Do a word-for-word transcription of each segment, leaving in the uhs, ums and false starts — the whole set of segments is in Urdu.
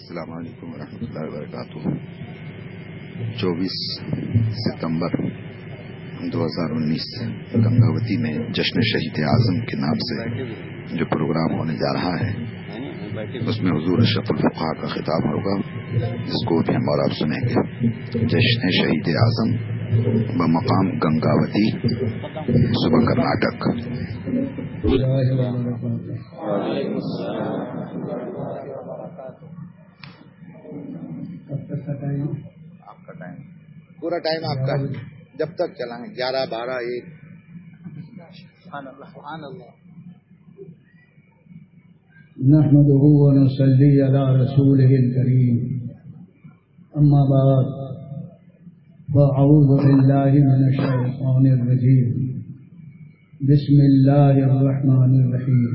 السلام علیکم ورحمۃ اللہ وبرکاتہ۔ چوبیس ستمبر دو ہزار انیس گنگاوتی میں جشن شہید اعظم کے نام سے جو پروگرام ہونے جا رہا ہے اس میں حضور اشرف الفقہاء کا خطاب ہوگا، جس کو بھی ہم اور آپ سنیں گے۔ جشن شہید اعظم بمقام گنگاوتی، صبح کرناٹک۔ آپ کا ٹائم پورا ٹائم آپ کا جب تک چلائیں، گیارہ بارہ ایک۔ نحمده ونصلي على رسوله الكريم، أما بعد، فأعوذ بالله من الشيطان الرجيم، بسم الله الرحمن الرحيم۔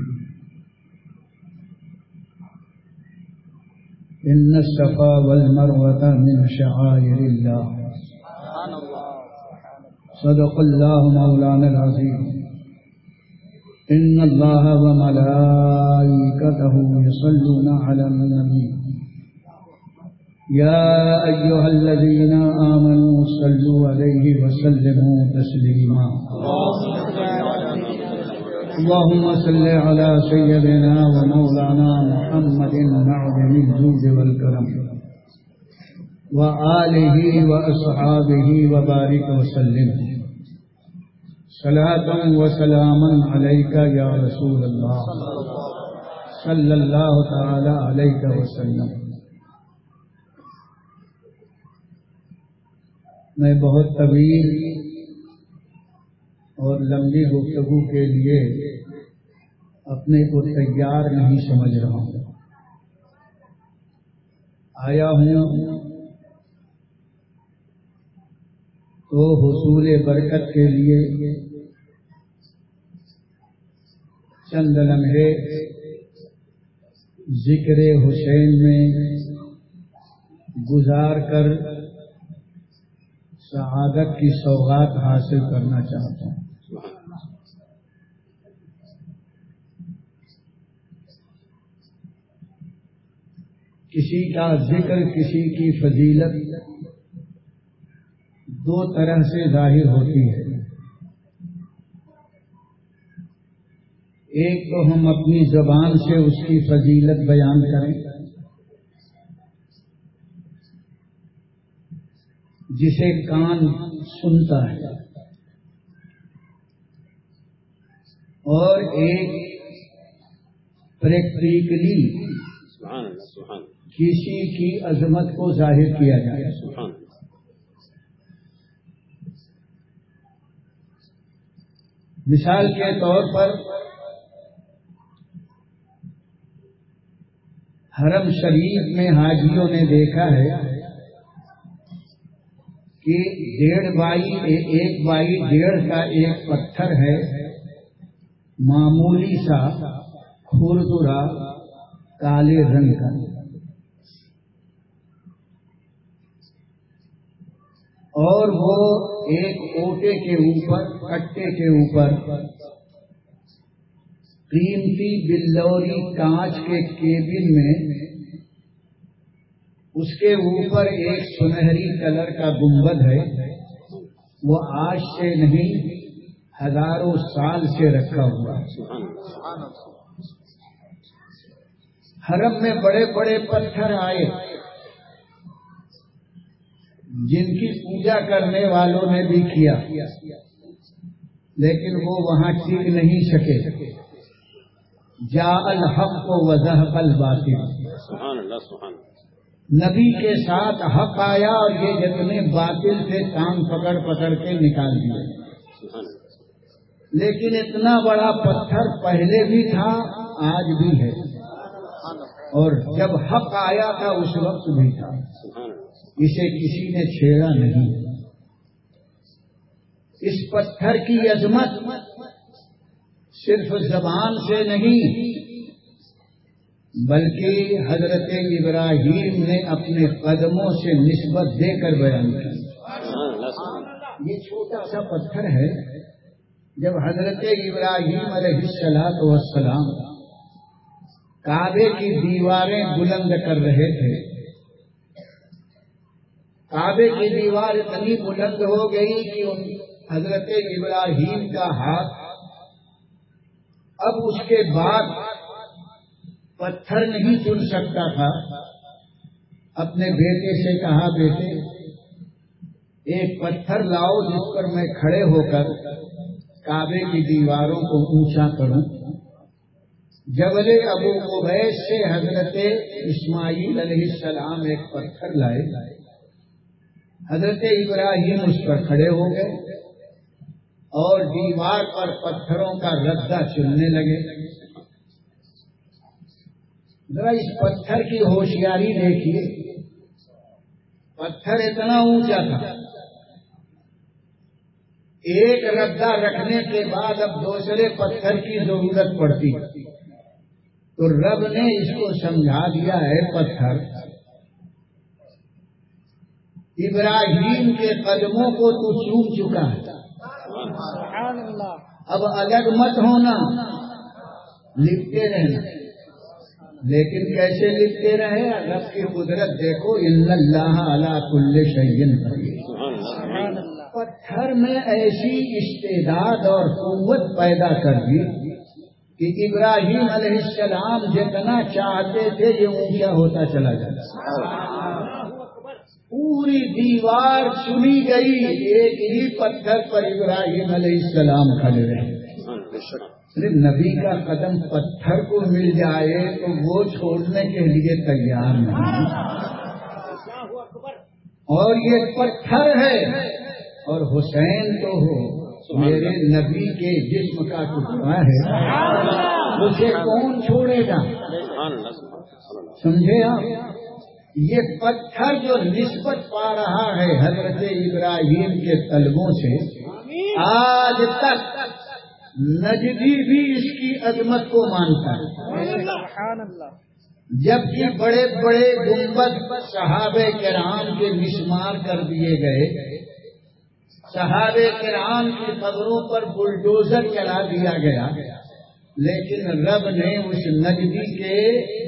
إن الصفا والمروة من شعائر الله، صدق الله مولانا العظيم۔ إن الله وملائكته يصلون على النبي، يا أيها الذين آمنوا صلوا عليه وسلموا تسليما۔ اللهم صل على سيدنا ومولانا محمد معدن الجود والكرم وآله وأصحابه وبارك وسلم، صلاة وسلاما عليك يا رسول الله صلى الله تعالى عليك وسلم۔ میں بہت طویل اور لمبی گفتگو کے لیے اپنے کو تیار نہیں سمجھ رہا ہوں۔ آیا ہوں تو حصول برکت کے لیے چند لمحے ذکر حسین میں گزار کر سعادت کی سوغات حاصل کرنا چاہتا ہوں۔ کسی کا ذکر، کسی کی فضیلت دو طرح سے ظاہر ہوتی ہے۔ ایک تو ہم اپنی زبان سے اس کی فضیلت بیان کریں، جسے کان سنتا ہے، اور ایک پریکٹیکلی کسی کی عظمت کو ظاہر کیا جائے۔ مثال کے طور پر حرم شریف میں حاجیوں نے دیکھا ہے کہ ڈیڑھ بائی ایک بائی ڈیڑھ کا ایک پتھر ہے، معمولی سا کھردرا کالے رنگ کا، اور وہ ایک اوٹے کے اوپر، کٹے کے اوپر قیمتی بلوری کانچ کے کیبن میں اس کے اوپر ایک سنہری کلر کا گنبد ہے۔ وہ آج سے نہیں، ہزاروں سال سے رکھا ہوا۔ حرم میں بڑے بڑے پتھر آئے جن کی پوجا کرنے والوں نے بھی کیا، لیکن وہ وہاں ٹک نہیں سکے۔ جاء الحق وزهق الباطل، نبی کے ساتھ حق آیا اور یہ جتنے باطل سے ٹانگ پکڑ پکڑ کے نکال دیے۔ لیکن اتنا بڑا پتھر پہلے بھی تھا، آج بھی ہے، اور جب حق آیا تھا اس وقت بھی تھا۔ اسے کسی نے چھیڑا نہیں۔ اس پتھر کی عظمت صرف زبان سے نہیں، بلکہ حضرت ابراہیم نے اپنے قدموں سے نسبت دے کر بیان کی۔ یہ چھوٹا سا پتھر ہے، جب حضرت ابراہیم علیہ السلام کعبے کی دیواریں بلند کر رہے تھے کعبے کی دیوار اتنی بلند ہو گئی کہ ان حضرت ابراہیم کا ہاتھ اب اس کے بعد پتھر نہیں چن سکتا تھا. اپنے بیٹے سے کہا بیٹے ایک پتھر لاؤ جس پر میں کھڑے ہو کر کعبے کی دیواروں کو اونچا کروں. جبل ابو قبیس سے حضرت اسماعیل علیہ السلام ایک پتھر لائے. حضرت ابراہیم اس پر کھڑے ہو گئے اور دیوار پر پتھروں کا ردہ چننے لگے. ذرا اس پتھر کی ہوشیاری دیکھیے. پتھر اتنا اونچا تھا, ایک ردہ رکھنے کے بعد اب دوسرے پتھر کی ضرورت پڑتی, تو رب نے اس کو سمجھا دیا ہے پتھر ابراہیم کے قدموں کو تو چوم چکا ہے, اب الگ مت ہونا, لکھتے رہنا. لیکن کیسے لکھتے رہے؟ رب کی قدرت دیکھو, ان اللہ علی کل شیء قدیر. پتھر میں ایسی استعداد اور قوت پیدا کر دی کہ ابراہیم علیہ السلام جتنا چاہتے تھے یہ اونچا ہوتا چلا جاتا. پوری دیوار چنی گئی, ایک ہی پتھر پر ابراہیم علیہ السلام کھڑے رہے. نبی کا قدم پتھر کو مل جائے تو وہ چھوڑنے کے لیے تیار نہیں. اور یہ پتھر ہے, اور حسین تو ہو میرے نبی کے جسم کا ٹکڑا ہے, اسے کون چھوڑے گا؟ سمجھے آپ؟ یہ پتھر جو نسبت پا رہا ہے حضرت ابراہیم کے طلبوں سے, آج تک نجدی بھی اس کی عظمت کو مانتا ہے. جبکہ بڑے بڑے گنبد صحابہ کرام کے مسمار کر دیے گئے, صحابہ کرام کی قبروں پر بلڈوزر چلا دیا گیا, لیکن رب نے اس نجدی کے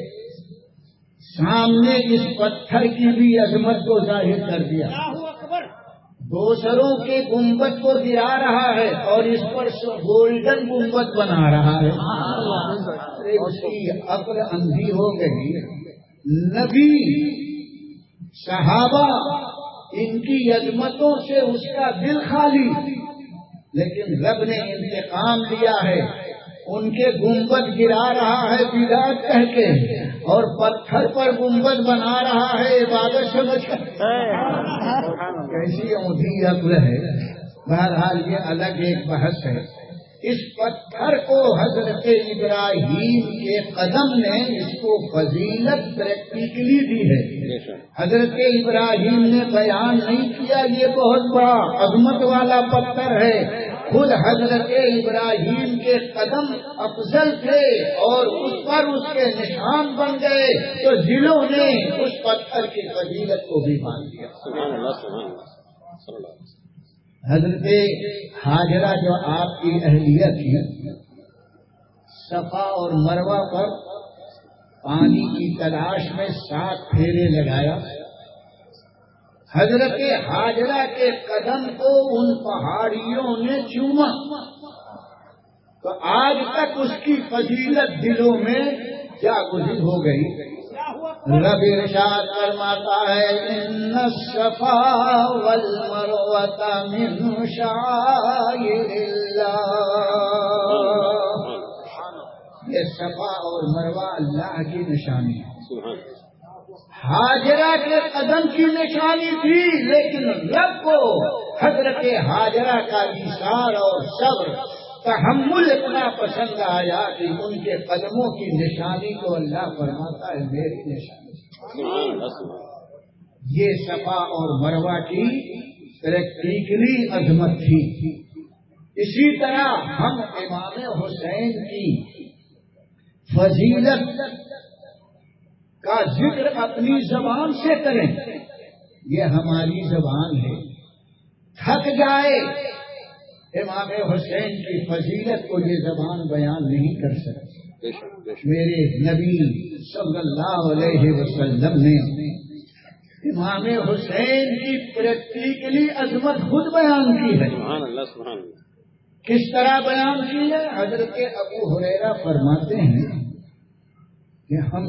سامنے اس پتھر کی بھی عظمت کو ظاہر کر دیا. دوسروں کے گنبد کو گرا رہا ہے اور اس پر گولڈن گنبد بنا رہا ہے. اس کی عقل اندھی ہو گئی. نبی, صحابہ, ان کی عظمتوں سے اس کا دل خالی, لیکن رب نے انتقام لیا ہے. ان کے گنبد گرا رہا ہے بدعت کہہ کے, اور پتھر پر گنبد بنا رہا ہے عبادت سمجھ کر. کیسی اونھی عقل ہے. بہرحال یہ الگ ایک بحث ہے. اس پتھر کو حضرت ابراہیم کے قدم نے اس کو فضیلت پریکٹیکلی دی ہے. حضرت ابراہیم نے بیان نہیں کیا یہ بہت بڑا عظمت والا پتھر ہے. خود حضرت ابراہیم کے قدم افضل تھے اور اس پر اس کے نشان بن گئے, تو دلوں نے اس پتھر کی فضیلت کو بھی مان لیا. حضرت ہاجرہ جو آپ کی اہلیہ تھی, صفا اور مروہ پر پانی کی تلاش میں سات پھیرے لگایا. حضرت ہاجرہ کے قدم کو ان پہاڑیوں نے چوما, تو آج تک اس کی فضیلت دلوں میں جاگزی ہو گئی. رب ارشاد فرماتا ہے ان الصفا والمروہ من شعائر اللہ. یہ صفا اور مروہ اللہ کی نشانی ہے. ہاجرہ کے قدم کی نشانی تھی, لیکن رب کو حضرت ہاجرہ کا ایثار اور صبر تحمل اتنا پسند آیا کہ ان کے قدموں کی نشانی کو اللہ فرماتا ہے میری نشانی. یہ صفا اور مروہ کی پریکٹیکلی عظمت تھی. اسی طرح ہم امام حسین کی فضیلت کا ذکر اپنی زبان سے کریں, یہ ہماری زبان ہے. تھک جائے امام حسین کی فضیلت کو یہ زبان بیان نہیں کر سکتی. میرے نبی صلی اللہ علیہ وسلم نے امام حسین کی پریکٹیکلی عظمت خود بیان کی ہے. سبحان اللہ سبحان اللہ. کس طرح بیان کی ہے؟ حضرت ابو ہریرہ فرماتے ہیں کہ ہم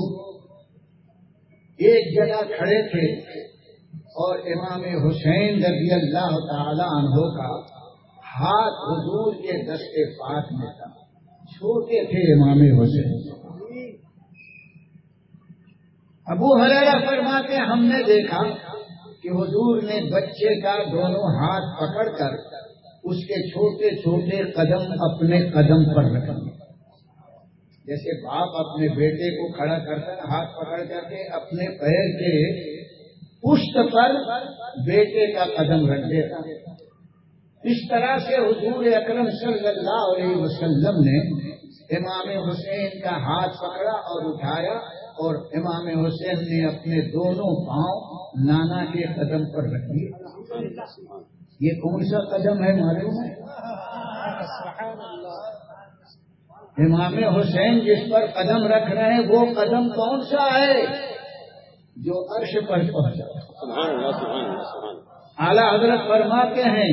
لوگ ایک جگہ کھڑے تھے اور امام حسین رضی اللہ تعالی عنہ کا ہاتھ حضور کے دستے پاک میں تھا. چھوٹے تھے امام حسین. ابو ہریرہ فرماتے ہیں ہم نے دیکھا کہ حضور نے بچے کا دونوں ہاتھ پکڑ کر اس کے چھوٹے چھوٹے قدم اپنے قدم پر رکھ دیے. جیسے باپ اپنے بیٹے کو کھڑا کرتا ہے ہاتھ پکڑ کر کے اپنے پیر کے پشت پر بیٹے کا قدم رکھ دیتا. اس طرح سے حضور اکرم صلی اللہ علیہ وسلم نے امام حسین کا ہاتھ پکڑا اور اٹھایا اور امام حسین نے اپنے دونوں پاؤں نانا کے قدم پر رکھ دیے. یہ کون سا قدم ہے معلوم ہے؟ امام حسین جس پر قدم رکھ رہے ہیں وہ قدم کون سا ہے جو عرش پر پہنچا. اعلیٰ حضرت فرماتے ہیں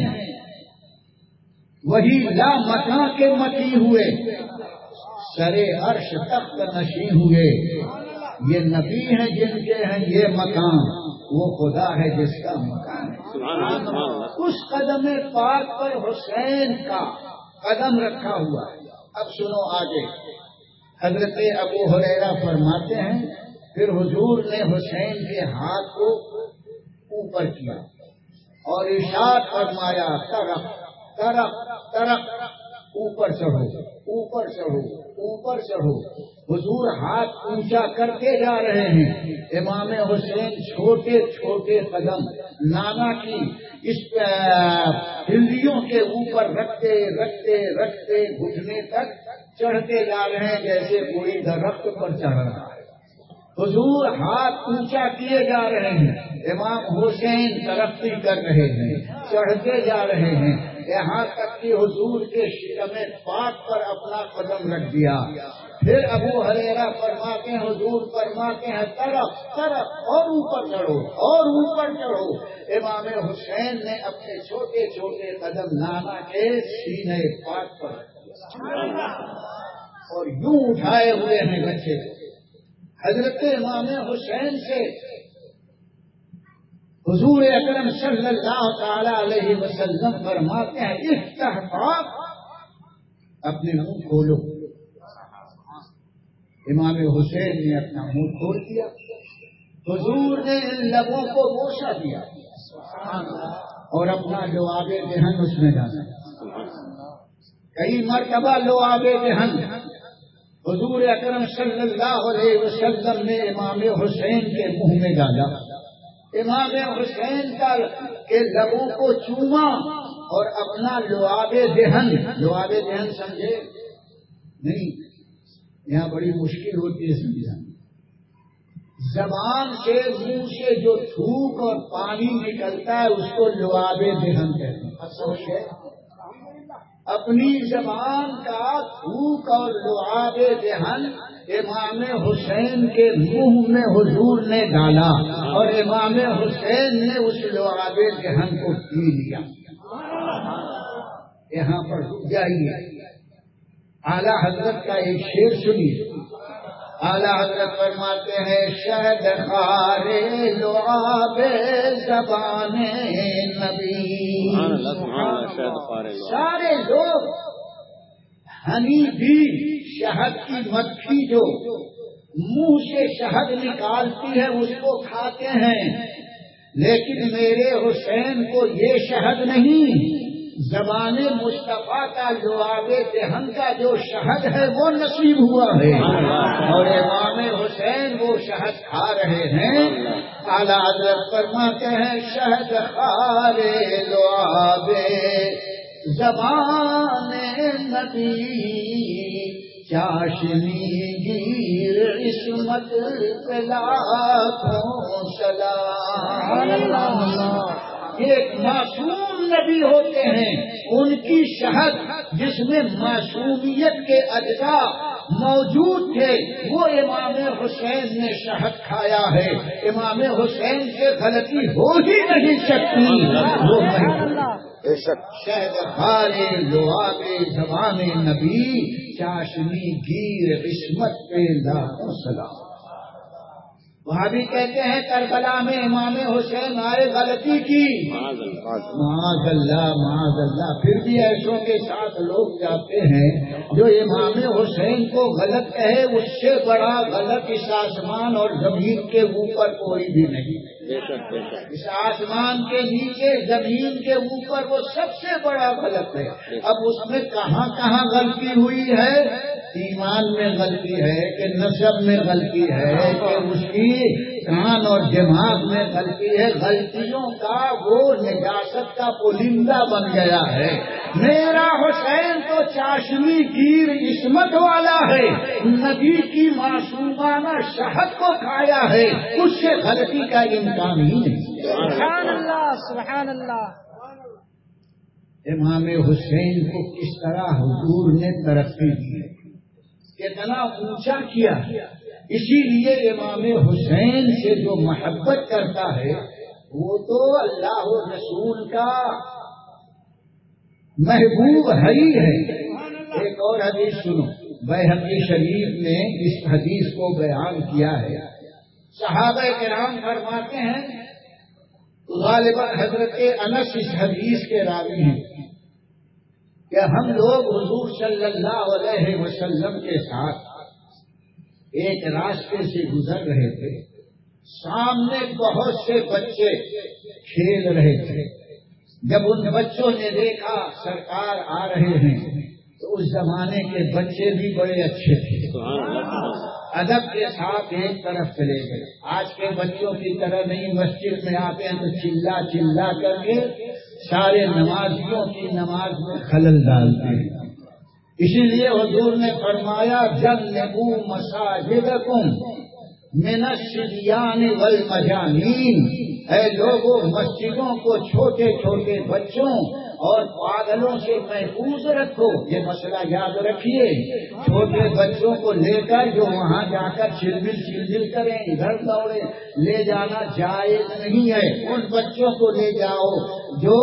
وہی لا مکاں کے مکی ہوئے سرے عرش تخت نشیں ہوئے. یہ نبی ہیں جن کے ہیں یہ مکان وہ خدا ہے جس کا مکان ہے. اس قدم پاک پر حسین کا قدم رکھا ہوا ہے. اب سنو آگے. حضرت ابو ہریرہ فرماتے ہیں پھر حضور نے حسین کے ہاتھ کو اوپر کیا اور ارشاد فرمایا طرف طرف طرف اوپر چڑھو اوپر چڑھو اوپر چڑھو. حضور ہاتھ اونچا کرتے جا رہے ہیں. امام حسین چھوٹے چھوٹے قدم نانا کی اس ہندیوں کے اوپر رکھتے رکھتے رکھتے گھٹنے تک چڑھتے جا رہے ہیں جیسے کوئی درخت پر چڑھ رہا ہے. حضور ہاتھ اونچا کیے جا رہے ہیں. امام حسین ترقی کر رہے ہیں چڑھتے جا رہے ہیں یہاں تک کہ حضور کے شکم پاک پر اپنا قدم رکھ دیا. پھر ابو ہریرہ فرماتے ہیں حضور فرماتے ہیں طرف طرف اور اوپر چڑھو اور اوپر چڑھو. امام حسین نے اپنے چھوٹے چھوٹے قدم نانا کے سینے پاک پر اور یوں اٹھائے ہوئے ہیں بچے. حضرت امام حسین سے حضور اکرم صلی اللہ تعالی علیہ وسلم فرماتے ہیں استحقاق اپنے منہ کھولو. امام حسین نے اپنا منہ کھول دیا. حضور نے ان لبوں کو بوسہ دیا اور اپنا لعاب دہن اس میں ڈالا. کئی مرتبہ لعاب دہن حضور اکرم صلی اللہ علیہ وسلم نے امام حسین کے منہ میں ڈالا. امام حسین کا کے لبوں کو چوما اور اپنا لعاب دہن لعاب دہن سمجھے نہیں یہاں بڑی مشکل ہوتی ہے سمجھانا. زبان سے منہ سے جو تھوک اور پانی نکلتا ہے اس کو لعاب دہن کہتے ہیں. سمجھے اپنی زبان کا تھوک اور لعاب دہن امام حسین کے منہ میں حضور نے ڈالا اور امام حسین نے اس لعاب دہن کو پی لیا. یہاں پر رک جائیے. اعلیٰ حضرت کا ایک شعر سنیے. اعلیٰ حضرت فرماتے ہیں شہد خارے لعاب زبان نبی. سارے لوگ ہنی بھی شہد کی مکھی جو منہ سے شہد نکالتی ہے اس کو کھاتے ہیں لیکن میرے حسین کو یہ شہد نہیں زبان مصطفیٰ کا لعاب دہن کا جو شہد ہے وہ نصیب ہوا ہے اور امام حسین وہ شہد کھا رہے ہیں. اعلیٰ حضرت فرماتے ہیں شہد خارے لعاب زبان نبی چاشنی گیر عصمت لاکھوں سلام. یہ ایک معصوم نبی ہوتے ہیں ان کی شہد جس میں معصومیت کے اجزاء موجود تھے وہ امام حسین نے شہد کھایا ہے. امام حسین سے غلطی ہو ہی نہیں سکتی. وہ شہد خارے لعابے زبان نبی چاشنی گیر عصمت پہ لاکھوں سلام. وہاں بھی کہتے ہیں کربلا میں امام حسین آئے غلطی کی معاذ اللہ معاذ اللہ. پھر بھی ایسوں کے ساتھ لوگ جاتے ہیں جو امام حسین کو غلط کہے اس سے بڑا غلط اس آسمان اور زمین کے اوپر کوئی بھی نہیں. اس آسمان کے نیچے زمین کے اوپر وہ سب سے بڑا غلط ہے. اب اس میں کہاں کہاں غلطی ہوئی ہے؟ ایمان میں غلطی ہے کہ نسب میں غلطی ہے کہ اس کی کان اور دماغ میں غلطی ہے. غلطیوں کا وہ نجاست کا پولندہ بن گیا ہے. میرا حسین تو چاشنی گیر عصمت والا ہے. نبی کی معصومانہ شہد کو کھایا ہے. اس سے غلطی کا امکان ہی نہیں. سبحان اللہ سبحان اللہ. امام حسین کو کس طرح حضور نے ترقی دی، کتنا اونچا کیا. اسی لیے امام حسین سے جو محبت کرتا ہے وہ تو اللہ و رسول کا محبوب ہے ہی ہے. ایک اور حدیث سنو، بیہقی شریف نے اس حدیث کو بیان کیا ہے. صحابہ کرام فرماتے ہیں، غالباً حضرت انس اس حدیث کے راوی ہیں، کہ ہم لوگ حضور صلی اللہ علیہ وسلم کے ساتھ ایک راستے سے گزر رہے تھے. سامنے بہت سے بچے کھیل رہے تھے. جب ان بچوں نے دیکھا سرکار آ رہے ہیں تو اس زمانے کے بچے بھی بڑے اچھے تھے، ادب کے ساتھ ایک طرف چلے گئے. آج کے بچوں کی طرح نہیں، مسجد میں آتے ہیں تو چلا چلا کر کے سارے نمازیوں کی نماز میں خلل ڈالتے ہیں. اسی لیے حضور نے فرمایا جنبوا مساجدکم من الصبیان والمجانین. اے لوگوں، مسجدوں کو چھوٹے چھوٹے بچوں اور پاگلوں سے محفوظ رکھو. یہ مسئلہ یاد رکھیے. چھوٹے بچوں کو لے کر جو وہاں جا کر چلبل چلبل کریں، ادھر دوڑے، لے جانا جائز نہیں ہے. ان بچوں کو لے جاؤ جو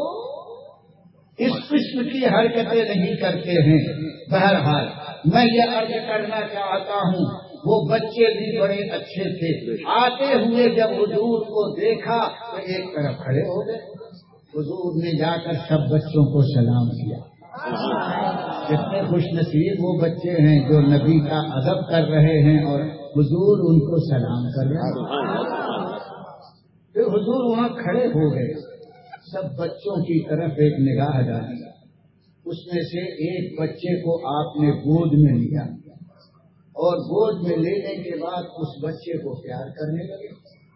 اس قسم کی حرکتیں نہیں کرتے ہیں. بہرحال میں یہ عرض کرنا چاہتا ہوں، وہ بچے بھی بڑے اچھے تھے. آتے ہوئے جب حضور کو دیکھا تو ایک طرف کھڑے ہو گئے. حضور نے جا کر سب بچوں کو سلام کیا. کتنے خوش نصیب وہ بچے ہیں جو نبی کا ادب کر رہے ہیں اور حضور ان کو سلام کر رہے ہیں. پھر حضور وہاں کھڑے ہو گئے. سب بچوں کی طرف ایک نگاہ ڈالی. اس میں سے ایک بچے کو آپ نے گود میں لیا اور گود میں لینے کے بعد اس بچے کو پیار کرنے لگے.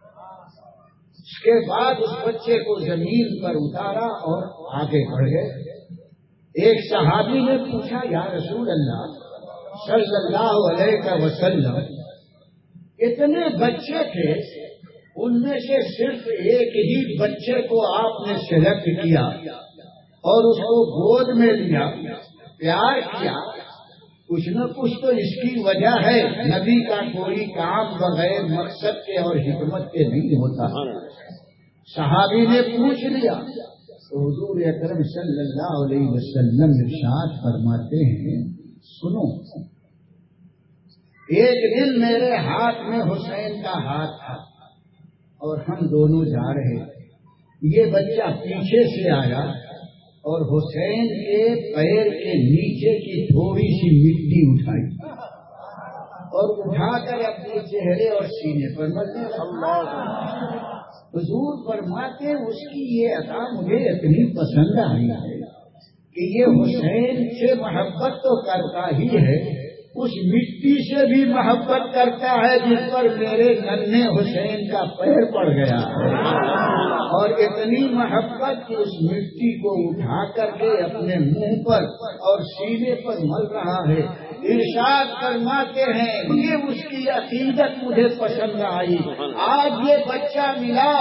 اس کے بعد اس بچے کو زمین پر اتارا اور آگے بڑھ گئے. ایک صحابی نے پوچھا، یا رسول اللہ صلی اللہ علیہ وسلم، اتنے بچے تھے، ان میں سے صرف ایک ہی بچے کو آپ نے سلیکٹ کیا اور اس کو گود میں لیا، پیار کیا. کچھ نہ کچھ تو اس کی وجہ ہے. نبی کا کوئی کام بغیر مقصد کے اور حکمت کے نہیں ہوتا. صحابی نے پوچھ لیا تو حضور اکرم صلی اللہ علیہ وسلم ارشاد فرماتے ہیں، سنو، ایک دن میرے ہاتھ میں حسین کا ہاتھ تھا اور ہم دونوں جا رہے تھے. یہ بچہ پیچھے سے آیا اور حسین کے پیر کے نیچے کی تھوڑی سی مٹی اٹھائی اور اٹھا کر اپنے چہرے اور سینے پر ملنے لگا. حضور فرماتے اس کی یہ عطا مجھے اتنی پسند آئی ہے کہ یہ حسین سے محبت تو کرتا ہی ہے، اس مٹی سے بھی محبت کرتا ہے جس پر میرے ننھے حسین کا پیر پڑ گیا ہے. اور اتنی محبت کہ اس مٹی کو اٹھا کر کے اپنے منہ پر اور سینے پر مل رہا ہے. ارشاد فرماتے ہیں یہ اس کی عقیدت مجھے پسند آئی. آج یہ بچہ ملا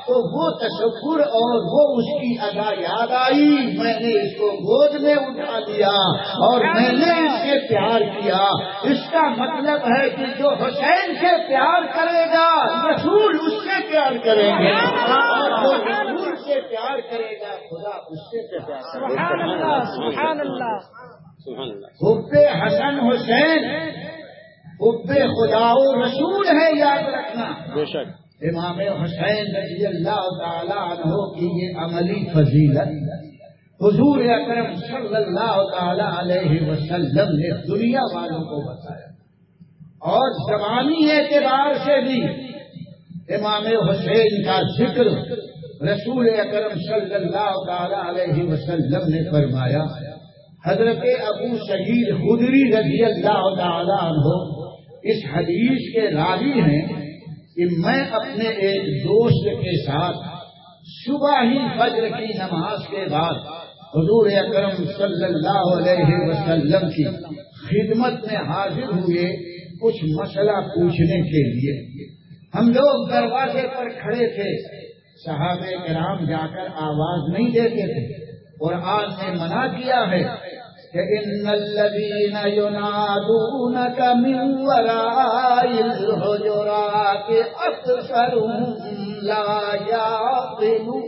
تو وہ تصور اور وہ اس کی ادا یاد آئی، میں نے اس کو گود میں اٹھا لیا اور میں نے اس سے پیار کیا۔ اس کا مطلب ہے کہ جو حسین سے پیار کرے گا رسول اس سے پیار کریں گے، اور جو رسول سے پیار کرے گا خدا اس سے پیار کرے گا۔ سبحان اللہ، سبحان اللہ۔ حب حسن حسین حب خدا و رسول ہے، یاد رکھنا۔ بے شک امام حسین رضی اللہ تعالیٰ عنہ کی یہ عملی فضیلت حضور اکرم صلی اللہ تعالیٰ علیہ وسلم نے دنیا والوں کو بتایا، اور زبانی اعتبار سے بھی امام حسین کا ذکر رسول اکرم صلی اللہ تعالیٰ علیہ وسلم نے فرمایا۔ حضرت ابو سعید خدری رضی اللہ تعالیٰ عنہ اس حدیث کے راوی ہیں کہ میں اپنے ایک دوست کے ساتھ صبح ہی فجر کی نماز کے بعد حضور اکرم صلی اللہ علیہ وسلم کی خدمت میں حاضر ہوئے کچھ مسئلہ پوچھنے کے لیے۔ ہم لوگ دروازے پر کھڑے تھے، صحابہ کرام جا کر آواز نہیں دیتے تھے، قرآن نے منع کیا ہے کہ ان الذین ینادونک من وراء الحجرات اکثرهم لا یعقلون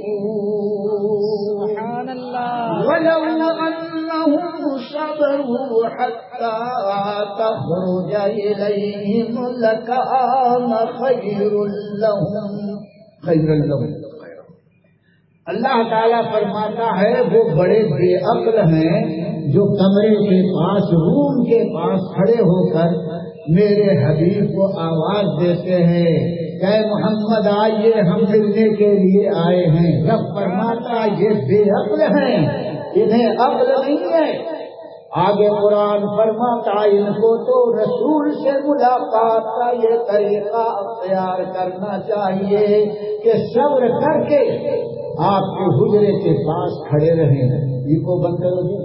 سبحان اللہ۔ ولو انهم صبروا حتى تخرج الیہم لکان خیر لهم خیر لهم۔ اللہ تعالیٰ فرماتا ہے وہ بڑے بے عقل ہیں جو کمرے کے پاس روم کے پاس کھڑے ہو کر میرے حبیب کو آواز دیتے ہیں کہ محمد آئیے ہم ملنے کے لیے آئے ہیں۔ رب فرماتا یہ بے عقل ہیں، انہیں عقل نہیں ہے۔ آگے قرآن فرماتا ان کو تو رسول سے ملاقات کا یہ طریقہ اختیار کرنا چاہیے کہ صبر کر کے آپ کے حجرے کے پاس کھڑے رہیں۔ یہ کو بند کرو گے،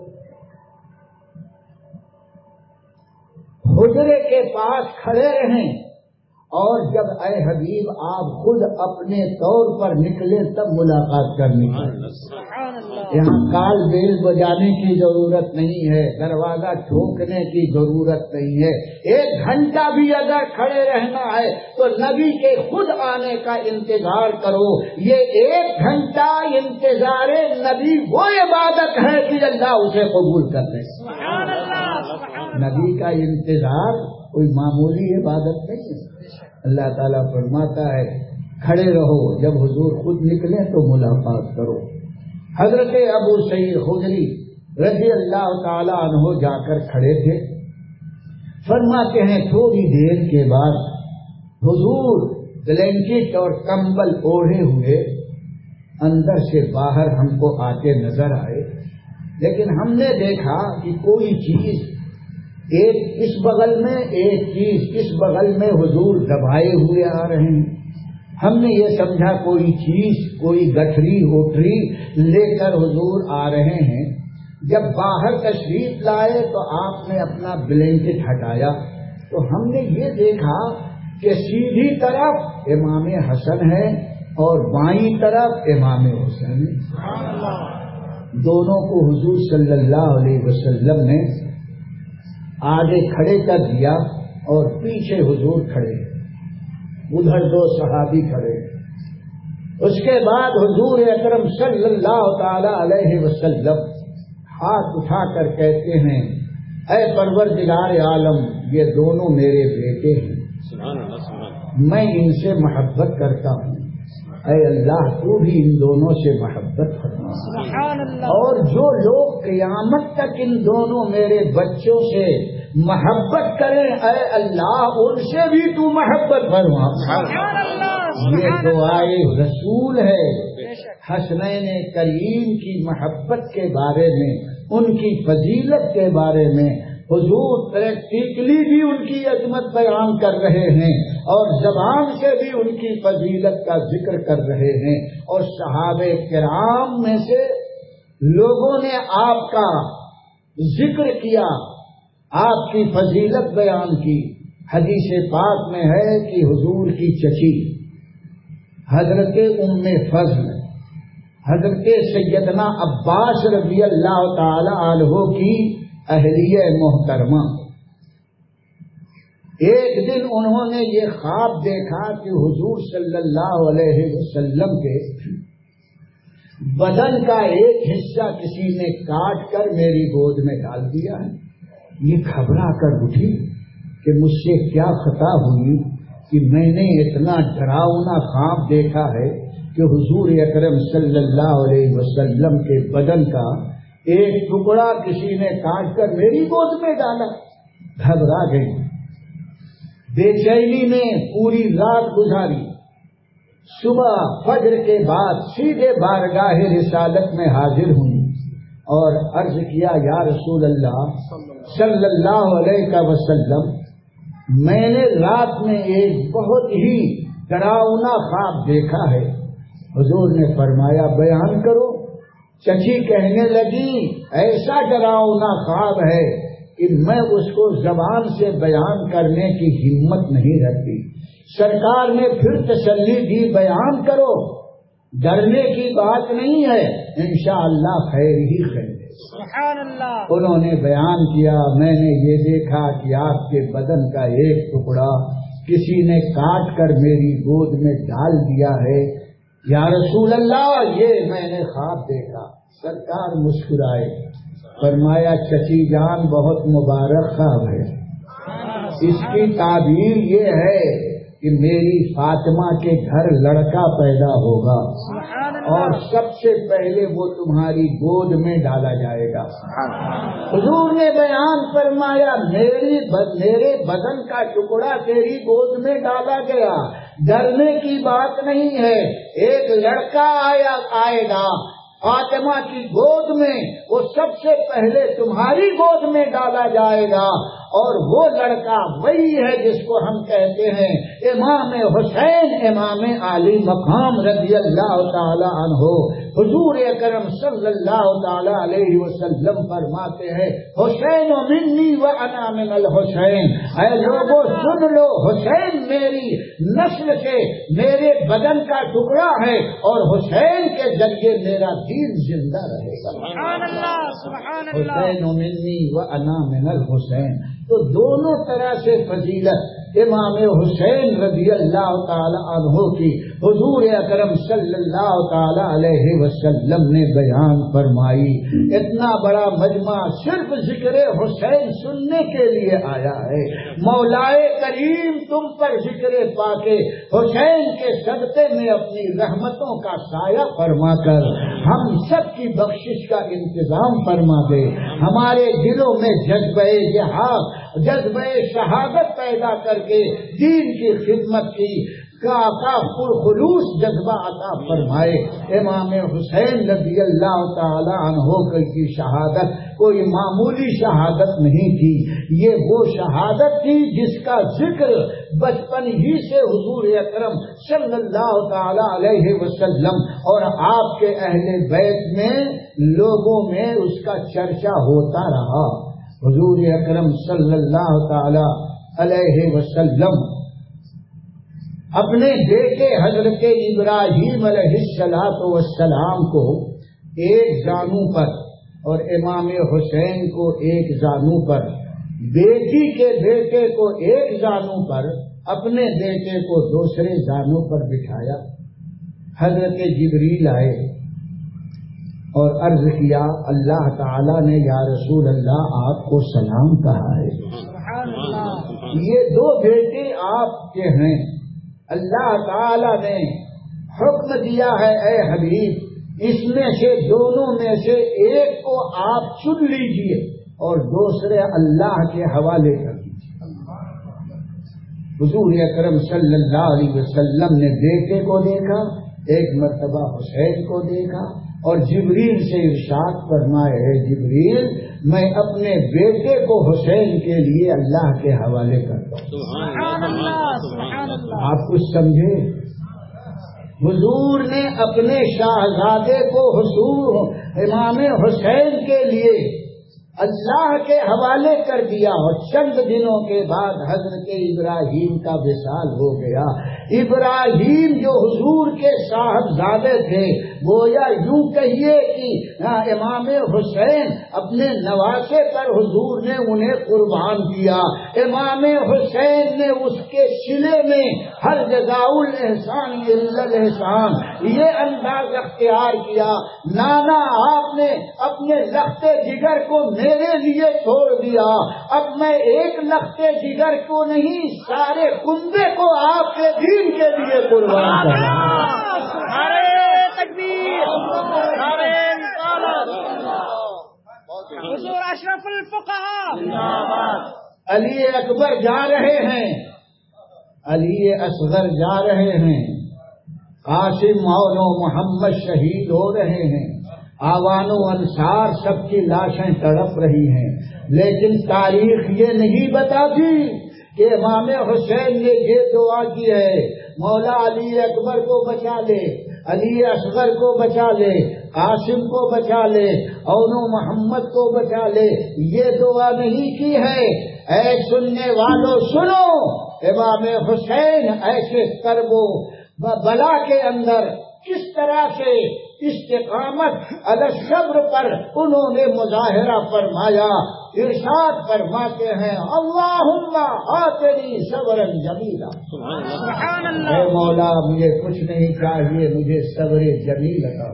حجرے کے پاس کھڑے رہیں، اور جب اے حبیب آپ خود اپنے طور پر نکلے تب ملاقات کرنی چاہیے۔ یہاں کال بیل بجانے کی ضرورت نہیں ہے، دروازہ ٹھوکنے کی ضرورت نہیں ہے۔ ایک گھنٹہ بھی اگر کھڑے رہنا ہے تو نبی کے خود آنے کا انتظار کرو۔ یہ ایک گھنٹہ انتظار نبی وہ عبادت ہے کہ اللہ اسے قبول کر لے۔ نبی کا انتظار کوئی معمولی عبادت نہیں ہے۔ اللہ تعالیٰ فرماتا ہے کھڑے رہو، جب حضور خود نکلے تو ملاقات کرو۔ حضرت ابو سعید خدری رضی اللہ تعالیٰ عنہ جا کر کھڑے تھے۔ فرماتے ہیں تھوڑی دیر کے بعد حضور بلینکٹ اور کمبل اوڑھے ہوئے اندر سے باہر ہم کو آتے نظر آئے، لیکن ہم نے دیکھا کہ کوئی چیز ایک اس بغل میں ایک چیز اس بغل میں حضور دبائے ہوئے آ رہے ہیں۔ ہم نے یہ سمجھا کوئی چیز کوئی گٹھری ہوٹری لے کر حضور آ رہے ہیں۔ جب باہر تشریف لائے تو آپ نے اپنا بلینکٹ ہٹایا تو ہم نے یہ دیکھا کہ سیدھی طرف امام حسن ہے اور بائیں طرف امام حسین ہے۔ دونوں کو حضور صلی اللہ علیہ وسلم نے آگے کھڑے کر دیا اور پیچھے حضور کھڑے، ادھر دو صحابی کھڑے۔ اس کے بعد حضور اکرم صلی اللہ تعالی علیہ وسلم ہاتھ اٹھا کر کہتے ہیں اے پروردگار عالم یہ دونوں میرے بیٹے ہیں، میں ان سے محبت کرتا ہوں، اے اللہ تو بھی ان دونوں سے محبت فرما، اور جو لوگ قیامت تک ان دونوں میرے بچوں سے محبت کریں اے اللہ ان سے بھی تو محبت فرما۔ یہ دعائے رسول ہے حسنین کریم کی محبت کے بارے میں، ان کی فضیلت کے بارے میں حضور پریکٹیکلی بھی ان کی عظمت بیان کر رہے ہیں اور زبان سے بھی ان کی فضیلت کا ذکر کر رہے ہیں، اور صحابہ کرام میں سے لوگوں نے آپ کا ذکر کیا، آپ کی فضیلت بیان کی۔ حدیث پاک میں ہے کہ حضور کی چچی حضرت ام فضل حضرت سیدنا عباس رضی اللہ تعالی عنہ کی اہلیہ محترمہ، ایک دن انہوں نے یہ خواب دیکھا کہ حضور صلی اللہ علیہ وسلم کے بدن کا ایک حصہ کسی نے کاٹ کر میری گود میں ڈال دیا ہے۔ یہ گھبرا کر اٹھی کہ مجھ سے کیا خطا ہوئی کہ میں نے اتنا ڈراؤنا خواب دیکھا ہے کہ حضور اکرم صلی اللہ علیہ وسلم کے بدن کا ایک ٹکڑا کسی نے کاٹ کر میری گود میں ڈالا۔ گھبرا گئی، بے چینی میں پوری رات گزاری، صبح فجر کے بعد سیدھے بارگاہ رسالت میں حاضر ہوئی اور عرض کیا یا رسول اللہ صلی اللہ علیہ وسلم، میں نے رات میں ایک بہت ہی ڈراؤنا خواب دیکھا ہے۔ حضور نے فرمایا بیان کرو۔ چچی کہنے لگی ایسا ڈراؤنا خواب ہے کہ میں اس کو زبان سے بیان کرنے کی ہمت نہیں رکھتی۔ سرکار نے پھر تسلی دی بیان کرو، ڈرنے کی بات نہیں ہے، انشاءاللہ خیر ہی خیر ہے۔ سبحان اللہ۔ انہوں نے بیان کیا میں نے یہ دیکھا کہ آپ کے بدن کا ایک ٹکڑا کسی نے کاٹ کر میری گود میں ڈال دیا ہے۔ یا رسول اللہ یہ میں نے خواب دیکھا۔ سرکار مسکرائے، فرمایا چچی جان بہت مبارک خواب ہے، اس کی تعبیر یہ ہے کہ میری فاطمہ کے گھر لڑکا پیدا ہوگا اور سب سے پہلے وہ تمہاری گود میں ڈالا جائے گا۔ حضور نے بیان فرمایا میری میرے بدن کا ٹکڑا تیری گود میں ڈالا گیا، ڈرنے کی بات نہیں ہے، ایک لڑکا آیا آئے گا فاطمہ کی گود میں، وہ سب سے پہلے تمہاری گود میں ڈالا جائے گا، اور وہ لڑکا وہی ہے جس کو ہم کہتے ہیں امام حسین امام علی مقام رضی اللہ تعالی عنہ۔ حضور اکرم صلی اللہ تعالی علیہ وسلم فرماتے ہیں حسین منی و انا من الحسین، اے لوگوں سن لو حسین میری نسل سے میرے بدن کا ٹکڑا ہے اور حسین کے ذریعے میرا دین زندہ رہے گا۔ سبحان اللہ سبحان اللہ۔ حسین منی و انا من الحسین، تو دونوں طرح سے فضیلت امام حسین رضی اللہ تعالی عنہ کی حضور اکرم صلی اللہ تعالی علیہ وسلم نے بیان فرمائی۔ اتنا بڑا مجمع صرف ذکر حسین سننے کے لیے آیا ہے۔ مولائے کریم تم پر ذکر پاکے حسین کے صدقے میں اپنی رحمتوں کا سایہ فرما کر ہم سب کی بخشش کا انتظام فرما دے، ہمارے دلوں میں جذبہ جہاد جذبہ شہادت پیدا کر کے دین کی خدمت کی کا خلوص جذبہ عطا فرمائے۔ امام حسین رضی اللہ تعالی عنہ کی شہادت کوئی معمولی شہادت نہیں تھی، یہ وہ شہادت تھی جس کا ذکر بچپن ہی سے حضور اکرم صلی اللہ تعالی علیہ وسلم اور آپ کے اہل بیت میں لوگوں میں اس کا چرچا ہوتا رہا۔ حضور اکرم صلی اللہ تعالی علیہ وسلم اپنے بیٹے حضرت ابراہیم علیہ الصلوۃ والسلام کو ایک زانو پر اور امام حسین کو ایک زانو پر، بیٹی کے بیٹے کو ایک زانو پر، اپنے بیٹے کو دوسرے زانو پر بٹھایا۔ حضرت جبریل آئے اور عرض کیا اللہ تعالیٰ نے یا رسول اللہ آپ کو سلام کہا ہے، یہ دو بیٹے آپ کے ہیں، اللہ تعالیٰ نے حکم دیا ہے اے حبیب اس میں سے دونوں میں سے ایک کو آپ چن لیجئے اور دوسرے اللہ کے حوالے کر دیجیے۔ حضور اکرم صلی اللہ علیہ وسلم نے بیٹے کو دیکھا، ایک مرتبہ حسین کو دیکھا اور جبریل سے ارشاد فرمائے ہے جبریل میں اپنے بیٹے کو حسین کے لیے اللہ کے حوالے کرتا ہوں۔ سبحان اللہ سبحان اللہ۔ آپ کچھ سمجھے؟ حضور نے اپنے شہزادے کو حضور امام حسین کے لیے اللہ کے حوالے کر دیا اور چند دنوں کے بعد حضرت ابراہیم کا وصال ہو گیا۔ ابراہیم جو حضور کے صاحبزادے تھے، گویا یوں کہیے کہ امام حسین اپنے نواسے پر حضور نے انہیں قربان کیا، امام حسین نے اس کے سلے میں ہر جزاء الاحسان الا الاحسان یہ انداز اختیار کیا، نانا آپ نے اپنے لختے جگر کو میرے لیے چھوڑ دیا، اب میں ایک لختے جگر کو نہیں سارے کنبے کو آپ کے دین کے لیے قربان کر رہا ہوں۔ حضور اشرف الفقہاء علی اکبر جا رہے ہیں، علی اصغر جا رہے ہیں، قاسم مولو محمد شہید ہو رہے ہیں، آوان و انصار سب کی لاشیں تڑپ رہی ہیں، لیکن تاریخ یہ نہیں بتاتی کہ امام حسین نے یہ دعا کی ہے، مولا علی اکبر کو بچا لے، علی اصغر کو بچا لے، قاسم کو بچا لے، اونو محمد کو بچا لے، یہ دعا نہیں کی ہے۔ اے سننے والوں سنو، امام حسین ایسے کربو بلا کے اندر کس طرح سے استقامت علی الصبر پر انہوں نے مظاہرہ فرمایا، ارشاد فرماتے ہیں اللہم آتنی صبرا جمیلا، سبحان اللہ، اے مولا مجھے کچھ نہیں چاہیے، مجھے صبر جمیل عطا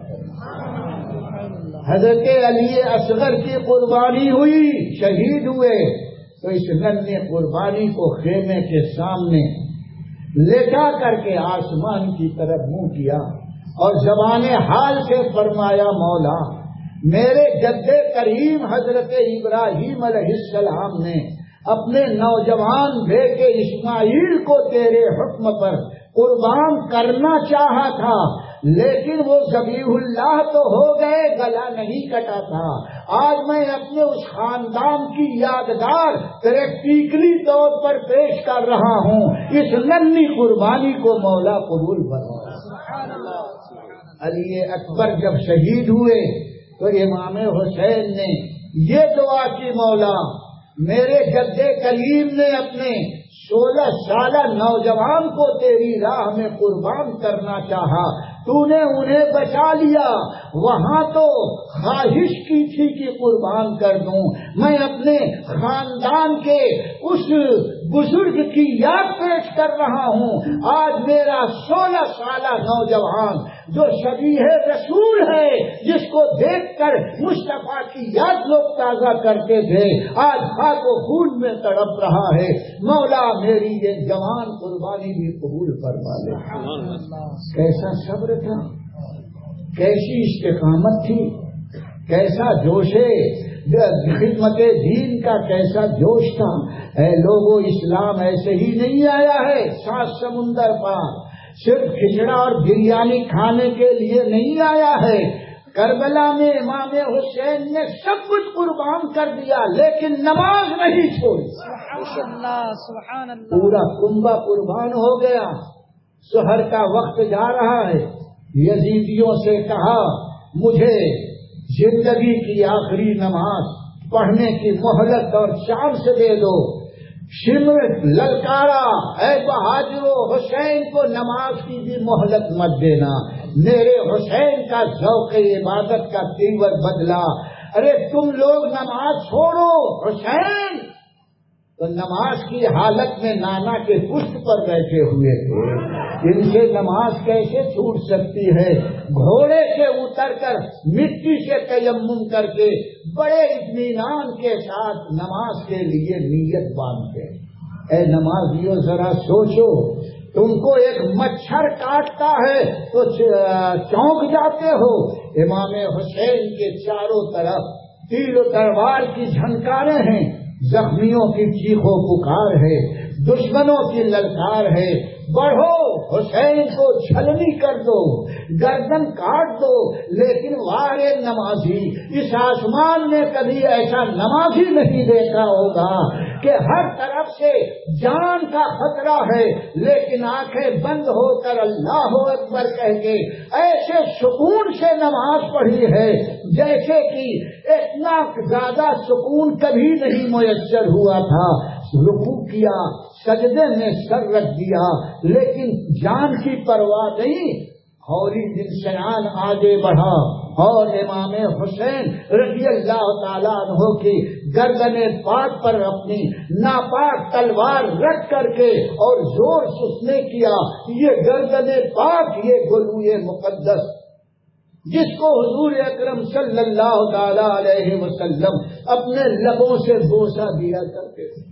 فرما۔ حضرت علی اصغر کی قربانی ہوئی، شہید ہوئے، تو اس نن نے قربانی کو خیمے کے سامنے لٹا کر کے آسمان کی طرف منہ کیا اور زبان حال سے فرمایا، مولا میرے جد کریم حضرت ابراہیم علیہ السلام نے اپنے نوجوان بیٹے اسماعیل کو تیرے حکم پر قربان کرنا چاہا تھا، لیکن وہ ذبیح اللہ تو ہو گئے، گلا نہیں کٹا تھا۔ آج میں اپنے اس خاندان کی یادگار پریکٹیکلی طور پر پیش کر رہا ہوں، اس ننھی قربانی کو مولا قبول فرما۔ علی اکبر جب شہید ہوئے تو امام حسین نے یہ دعا کی، مولا میرے جد کریم نے اپنے سولہ سالہ نوجوان کو تیری راہ میں قربان کرنا چاہا، تو نے انہیں بچا لیا، وہاں تو خواہش کی تھی کہ قربان کر دوں، میں اپنے خاندان کے اس بزرگ کی یاد پیش کر رہا ہوں، آج میرا سولہ سالہ نوجوان جو شبیہ رسول ہے، جس کو دیکھ کر مصطفیٰ کی یاد لوگ تازہ کرتے تھے، آج خاک و خون میں تڑپ رہا ہے، مولا میری یہ جوان قربانی بھی قبول فرما لے۔ کیسا صبر تھا، کیسی استقامت تھی، کیسا جوش خدمت دین کا کیسا جوش تھا۔ اے لوگوں، اسلام ایسے ہی نہیں آیا ہے سات سمندر پار، صرف کھچڑا اور بریانی کھانے کے لیے نہیں آیا ہے۔ کربلا میں امام حسین نے سب کچھ قربان کر دیا، لیکن نماز نہیں چھوڑی۔ سبحان اللہ، سبحان اللہ، پورا کنبہ قربان ہو گیا۔ سحر کا وقت جا رہا ہے، یزیدیوں سے کہا مجھے زندگی کی آخری نماز پڑھنے کی مہلت اور چانس دے دو۔ شمر للکارا، اے بہادرو، حسین کو نماز کی بھی مہلت مت دینا، میرے حسین کا ذوق عبادت کا تیور بدلا۔ ارے تم لوگ نماز چھوڑو، حسین تو نماز کی حالت میں نانا کے پشت پر بیٹھے ہوئے تھے، ان سے نماز کیسے چھوٹ سکتی ہے؟ گھوڑے سے اتر کر مٹی سے تیمم کر کے بڑے اطمینان کے ساتھ نماز کے لیے نیت باندھتے۔ اے نمازیوں ذرا سوچو، تم کو ایک مچھر کاٹتا ہے تو چونک جاتے ہو، امام حسین کے چاروں طرف تیر و تلوار کی جھنکاریں ہیں، زخمیوں کی چیخو پکار ہے، دشمنوں کی للکار ہے، بڑھو حسین کو چھلنی کر دو، گردن کاٹ دو۔ لیکن وارے نمازی، اس آسمان میں کبھی ایسا نمازی نہیں دیکھا ہوگا کہ ہر طرف سے جان کا خطرہ ہے، لیکن آنکھیں بند ہو کر اللہ اکبر کہہ کے ایسے سکون سے نماز پڑھی ہے جیسے کہ اتنا زیادہ سکون کبھی نہیں میسر ہوا تھا۔ رکوع کیا، سجدے میں سر رکھ دیا، لیکن جان کی پرواہ نہیں، ہوری دن شیان آگے بڑھا اور امام حسین رضی اللہ تعالیٰ عنہ کی گردن پاک پر اپنی ناپاک تلوار رکھ کر کے اور زور سے اس نے کیا، یہ گردن پاک، یہ گلوئے مقدس جس کو حضور اکرم صلی اللہ تعالی علیہ وسلم اپنے لبوں سے بوسہ دیا کرتے تھے،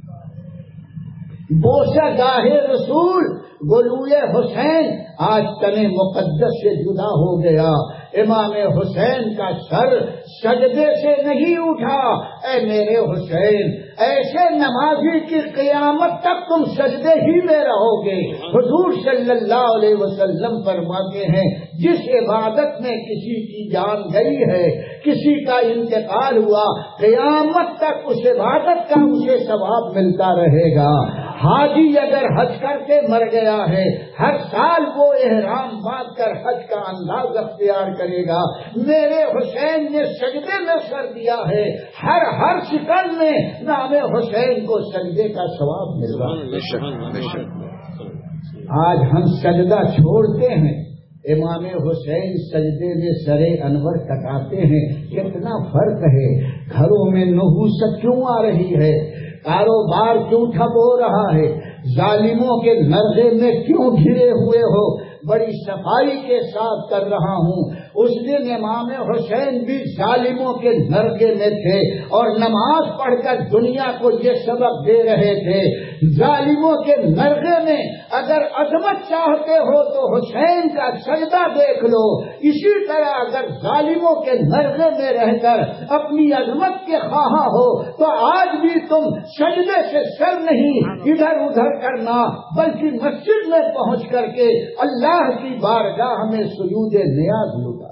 بوسہ گاہ رسول گلوئے حسین آج تن مقدس سے جدا ہو گیا۔ امام حسین کا سر سجدے سے نہیں اٹھا۔ اے میرے حسین، ایسے نمازی کی قیامت تک تم سجدے ہی میں رہو گے۔ حضور صلی اللہ علیہ وسلم فرماتے ہیں جس عبادت میں کسی کی جان گئی ہے، کسی کا انتقال ہوا، قیامت تک اس عبادت کا اسے ثواب ملتا رہے گا۔ حاجی اگر حج کر کے مر گیا ہے، ہر سال وہ احرام باندھ کر حج کا انداز اختیار کرے گا۔ میرے حسین نے سجدے میں سر دیا ہے، ہر ہر سکن میں نام حسین کو سجدے کا ثواب مل رہا ہے۔ آج ہم سجدہ چھوڑتے ہیں، امام حسین سجدے میں سرے انور کٹاتے ہیں۔ کتنا فرق ہے، گھروں میں نحوست کیوں آ رہی ہے، کاروبار کیوں ٹھپ ہو رہا ہے، ظالموں کے نرغے میں کیوں گھرے ہوئے ہو۔ بڑی صفائی کے ساتھ کر رہا ہوں، اس دن امام حسین بھی ظالموں کے نرغے میں تھے اور نماز پڑھ کر دنیا کو یہ سبق دے رہے تھے، ظالموں کے نرغے میں اگر عظمت چاہتے ہو تو حسین کا سجدہ دیکھ لو، اسی طرح اگر ظالموں کے نرغے میں رہ کر اپنی عظمت کے خواہاں ہو تو آج بھی تم سجدے سے سر نہیں ادھر ادھر کرنا، بلکہ مسجد میں پہنچ کر کے اللہ کی بارگاہ میں سجود نیاز لوٹا۔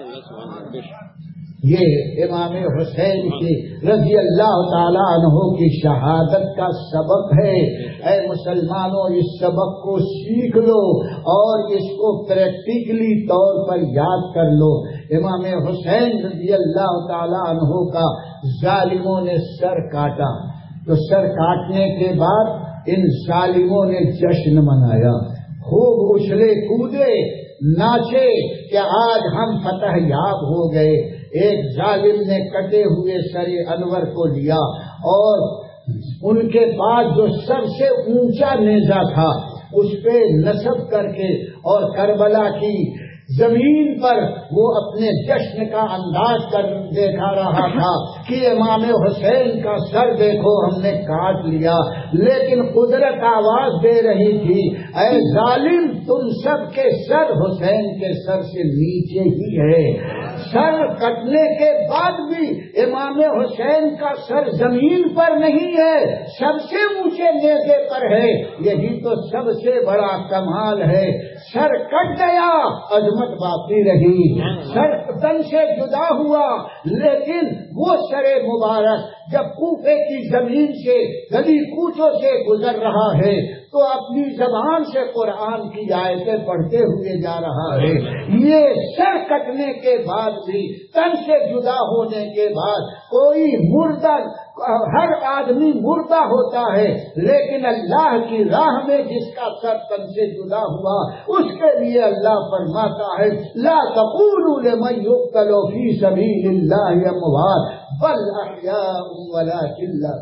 یہ امام حسین کی رضی اللہ تعالی عنہ کی شہادت کا سبق ہے۔ اے مسلمانوں، اس سبق کو سیکھ لو اور اس کو پریکٹیکلی طور پر یاد کر لو۔ امام حسین رضی اللہ تعالی عنہ کا ظالموں نے سر کاٹا تو سر کاٹنے کے بعد ان ظالموں نے جشن منایا، خوب اچھلے کودے، ناچے کہ آج ہم فتح یاب ہو گئے۔ ایک ظالم نے کٹے ہوئے سر انور کو لیا اور ان کے پاس جو سب سے اونچا نیزہ تھا اس پہ نصب کر کے اور کربلا کی زمین پر وہ اپنے جشن کا انداز کر دیکھا رہا تھا کہ امام حسین کا سر دیکھو ہم نے کاٹ لیا، لیکن قدرت آواز دے رہی تھی، اے ظالم تم سب کے سر حسین کے سر سے نیچے ہی ہے۔ سر کٹنے کے بعد بھی امام حسین کا سر زمین پر نہیں ہے، سب سے اونچے نیزے پر ہے۔ یہی تو سب سے بڑا کمال ہے، سر کٹ گیا عظمت باقی رہی، سر تن سے جدا ہوا، لیکن وہ سر مبارک جب کوفے کی زمین سے گلی کوچوں سے گزر رہا ہے تو اپنی زبان سے قرآن کی آیتیں پڑھتے ہوئے جا رہا ہے۔ یہ سر کٹنے کے بعد بھی، تن سے جدا ہونے کے بعد، کوئی مردہ، ہر آدمی مردہ ہوتا ہے، لیکن اللہ کی راہ میں جس کا سر تن سے جدا ہوا اس کے لیے اللہ فرماتا ہے لا تقولوا لمن يقتل في سبيل الله اموات بل احياء ولكن لا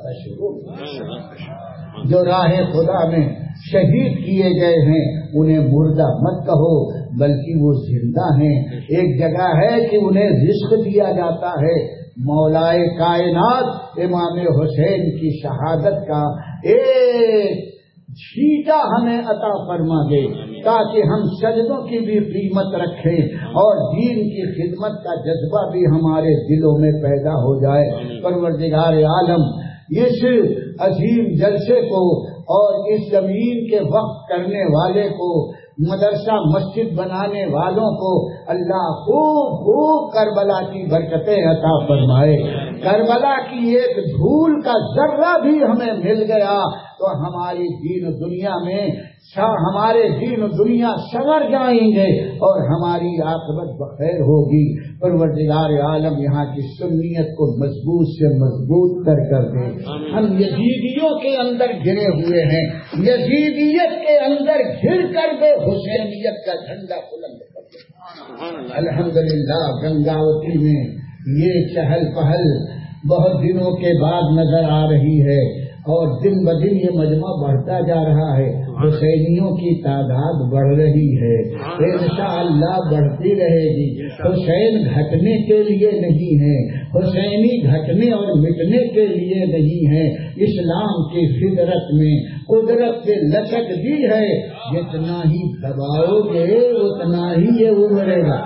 تشعرون۔ جو راہ خدا میں شہید کیے گئے ہیں انہیں مردہ مت کہو بلکہ وہ زندہ ہیں۔ ایک جگہ ہے کہ انہیں رزق دیا جاتا ہے۔ مولائے کائنات امام حسین کی شہادت کا ایک چھیٹا ہمیں عطا فرما دے تاکہ ہم سجدوں کی بھی قیمت رکھیں اور دین کی خدمت کا جذبہ بھی ہمارے دلوں میں پیدا ہو جائے۔ پروردگار عالم اس عظیم جلسے کو اور اس زمین کے وقف کرنے والے کو، مدرسہ مسجد بنانے والوں کو اللہ خوب خوب کربلا کی برکتیں عطا فرمائے۔ کربلا کی ایک دھول کا ذرہ بھی ہمیں مل گیا تو ہماری دین دنیا میں ہمارے دین و دنیا سنور جائیں گے اور ہماری عاقبت بخیر ہوگی۔ پروردگار عالم یہاں کی سنیت کو مضبوط سے مضبوط کر کر دے۔ ہم یزیدیوں کے اندر گھرے ہوئے ہیں، یزیدیت کے اندر گھر کر دے حسینیت کا جھنڈا بلند کر دے۔ الحمدللہ گنگاوتی میں یہ چہل پہل بہت دنوں کے بعد نظر آ رہی ہے اور دن بدن یہ مجمع بڑھتا جا رہا ہے، حسینیوں کی تعداد بڑھ رہی ہے، انشاءاللہ بڑھتی رہے گی۔ حسین گھٹنے کے لیے نہیں ہے، حسینی گھٹنے اور مٹنے کے لیے نہیں ہے، اسلام کی فطرت میں قدرت سے لچک دی ہے، جتنا ہی دباؤ گے اتنا ہی یہ ابھرے گا۔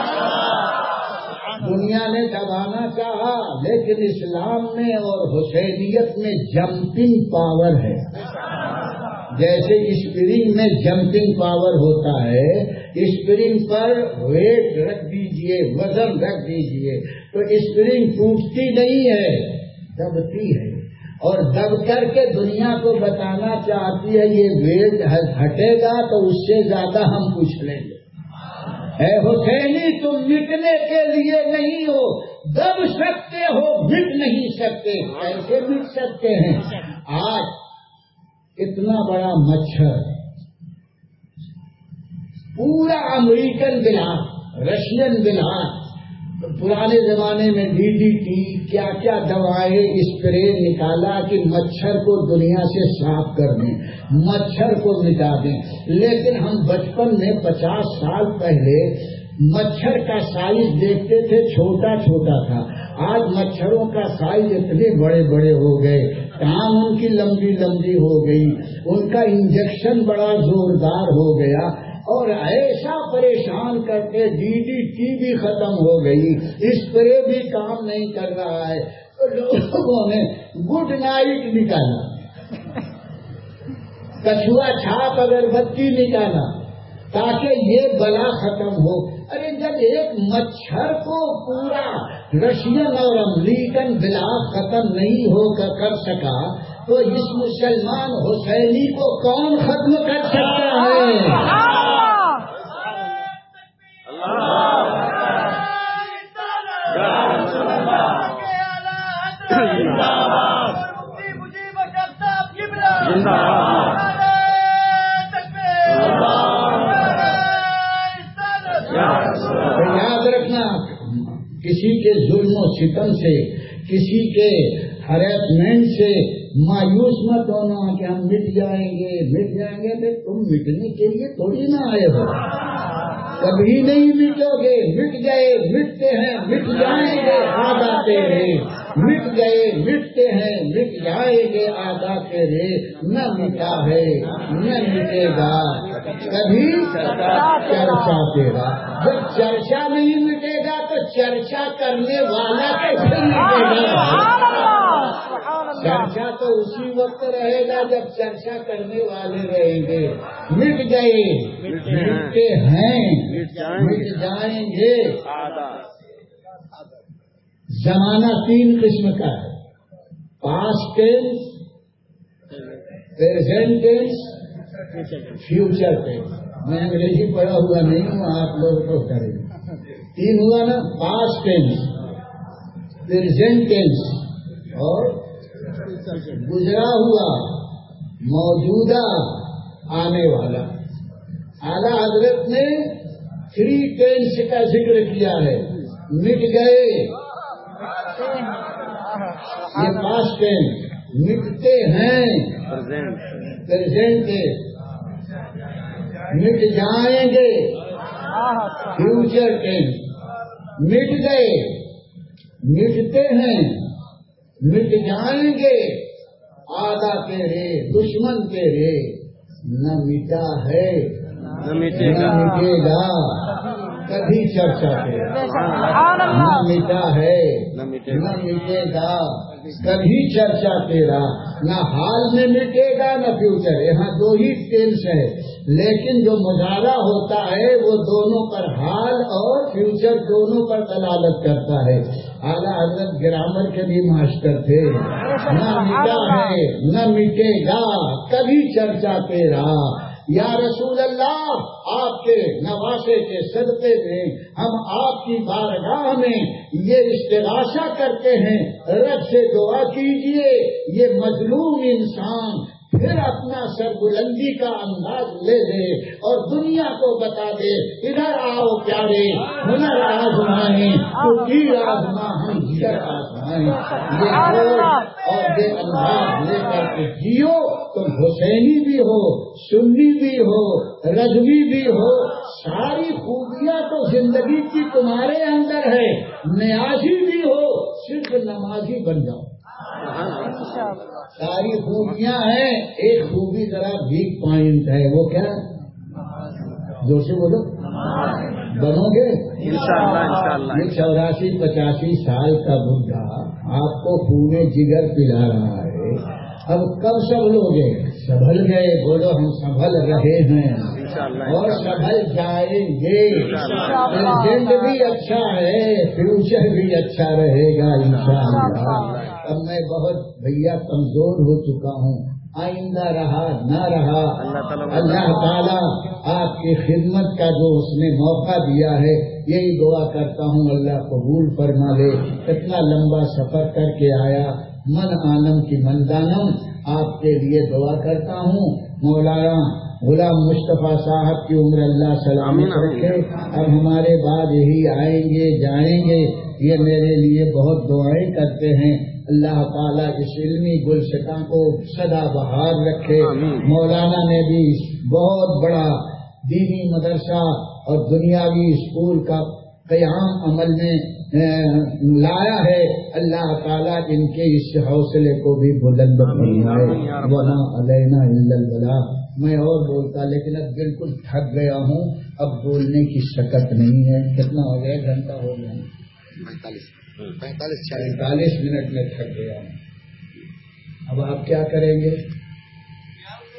دنیا نے دبانا چاہا لیکن اسلام میں اور حسینیت میں جمپنگ پاور ہے۔ جیسے اسپرنگ میں جمپنگ پاور ہوتا ہے، اسپرنگ پر ویٹ رکھ دیجئے، وزن رکھ دیجئے تو اسپرنگ ٹوٹتی نہیں ہے، دبتی ہے، اور دب کر کے دنیا کو بتانا چاہتی ہے یہ ویٹ ہٹے گا تو اس سے زیادہ ہم پوچھ لیں گے۔ اے حسینی تم مٹنے کے لیے نہیں ہو، دب سکتے ہو، مٹ نہیں سکتے۔ کیسے مٹ سکتے ہیں؟ آج اتنا بڑا مچھر پورا امریکن بلاک، رشین بلاک، پرانے زمانے میں ڈی ڈی ٹی کیا کیا دوائیں اسپرے نکالا کہ مچھر کو دنیا سے صاف کر دیں، مچھر کو مٹا دیں، لیکن ہم بچپن میں پچاس سال پہلے مچھر کا سائز دیکھتے تھے، چھوٹا چھوٹا تھا۔ آج مچھروں کا سائز اتنے بڑے بڑے ہو گئے، ٹانگ ان کی لمبی لمبی ہو گئی، ان کا انجیکشن بڑا زوردار ہو گیا اور ایسا پریشان کرتے ڈی ڈی ٹی بھی ختم ہو گئی، اسپرے بھی کام نہیں کر رہا ہے، تو لوگوں نے گڈ نائٹ نکالا، کچھوا چھاپ اگربتی نکالا تاکہ یہ بلا ختم ہو۔ ارے جب ایک مچھر کو پورا رشین اور امریکن بلاک ختم نہیں ہو کر سکا تو اس مسلمان حسینی کو کون ختم کر سکتا ہے؟ یاد رکھنا، کسی کے ظلم و ستم سے، کسی کے ہریسمنٹ سے مایوس مت ہونا کہ ہم مٹ جائیں گے مٹ جائیں گے تو تم مٹنے کے لیے تھوڑی نہ آئے ہو، کبھی نہیں مٹو گے۔ مٹ گئے مٹتے ہیں مٹ جائیں گے آدھا تیرے، مٹ گئے مٹتے ہیں مٹ جائیں گے آدھا تیرے، نہ مٹا ہے نہ مٹے گا کبھی چرچا تیرا۔ جب چرچا نہیں مٹے گا تو چرچا کرنے والا کیسے مٹے گا؟ چرچا تو اسی وقت رہے گا جب چرچا کرنے والے رہیں گے۔ مٹ گئے مٹتے ہیں مٹ جائیں گے۔ زمانہ تین قسم کا ہے، past tense, present tense, future tense. میں انگریزی پڑھا ہوا نہیں ہوں، آپ لوگ تو کریں گے۔ تین ہوا نا، پاسٹ ٹینس، پریزنٹ ٹینس اور گزرا ہوا، موجودہ، آنے والا۔ اعلیٰ حضرت نے تھری ٹینس کا ذکر کیا ہے۔ مٹ گئے یہ پاسٹ ٹینس، مٹتے ہیں پریزنٹ ٹینس، مٹ جائیں گے فیوچر ٹینس۔ مٹ گئے مٹتے ہیں مٹ جائیں گے آدھا تیرے، دشمن تیرے، نہ مٹا ہے نہ مٹے گا کبھی چرچا تیرا، نہ مٹا ہے نہ مٹے گا کبھی چرچا تیرا، نہ حال میں مٹے گا نہ فیوچر۔ یہاں دو ہی ٹینس ہے لیکن جو مظاہرہ ہوتا ہے وہ دونوں پر، حال اور فیوچر دونوں پر دلالت کرتا ہے۔ اعلیٰ حضرت گرامر کے بھی ماسٹر تھے۔ نہ مٹا ہے نہ مٹے گا کبھی چرچا تیرا، یا رسول اللہ آپ کے نواسے کے صدقے میں ہم آپ کی بارگاہ میں یہ استغاثہ کرتے ہیں، رب سے دعا کیجئے یہ مظلوم انسان پھر اپنا سربلندی کا انداز لے لے اور دنیا کو بتا دے ادھر آؤ پیارے، ہنر آزمائیں تو تیر آزما ہم جگر آزمائیں، یہ بول اور یہ انداز لے کر کے جیو، تم حسینی بھی ہو، سنی بھی ہو، رضوی بھی ہو، ساری خوبیاں تو زندگی کی تمہارے اندر ہے، نیازی بھی ہو، صرف نمازی بن جاؤ، ساری خوبیاں ہیں، ایک خوبی ذرا ویک پوائنٹ ہے، وہ کیا؟ جو سے بولو بنو گے انشاءاللہ۔ یہ چوراسی پچاسی سال کا بڈھا آپ کو خون جگر پلا رہا ہے، اب کب سنبھلو گے؟ سنبھل گئے، بولو ہم سنبھل رہے ہیں اور سنبھل جائیں گے، پریزنٹ بھی اچھا ہے، فیوچر بھی اچھا رہے گا انشاءاللہ۔ اب میں بہت بھیا کمزور ہو چکا ہوں، آئندہ رہا نہ رہا اللہ تعالیٰ آپ کی خدمت کا جو اس نے موقع دیا ہے، یہی دعا کرتا ہوں اللہ قبول فرما لے۔ اتنا لمبا سفر کر کے آیا، من آنم کی من دانم، آپ کے لیے دعا کرتا ہوں مولانا غلام مصطفیٰ صاحب کی عمر اللہ سلامت رکھے، اب ہمارے بعد یہی آئیں گے جائیں گے، یہ میرے لیے بہت دعائیں کرتے ہیں، اللہ تعالیٰ اس علمی گلشتہ کو سدا بہار رکھے۔ مولانا نے بھی بہت بڑا دینی مدرسہ اور دنیاوی اسکول کا قیام عمل میں لایا ہے، اللہ تعالیٰ ان کے اس حوصلے کو بھی بلند فرمائے، وما علینا الا البلاغ۔ میں اور بولتا لیکن اب بالکل تھک گیا ہوں، اب بولنے کی شکت نہیں ہے۔ کتنا ہو گیا؟ گھنٹہ ہو گیا، پینتالیس پینتالیس پینتالیس منٹ میں تھک گیا ہوں۔ اب آپ کیا کریں گے؟